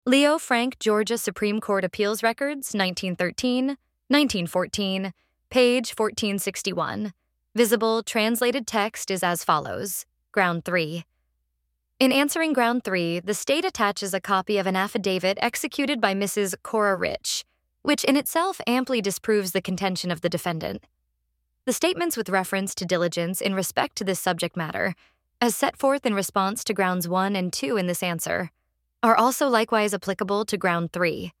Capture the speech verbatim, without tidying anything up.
Leo Frank, Georgia Supreme Court Appeals Records, nineteen thirteen, nineteen fourteen, page fourteen sixty-one. Visible translated text is as follows. Ground three. In answering Ground three, the state attaches a copy of an affidavit executed by Missus Cora Rich, which in itself amply disproves the contention of the defendant. The statements with reference to diligence in respect to this subject matter, as set forth in response to Grounds one and two in this answer, are also likewise applicable to Ground three.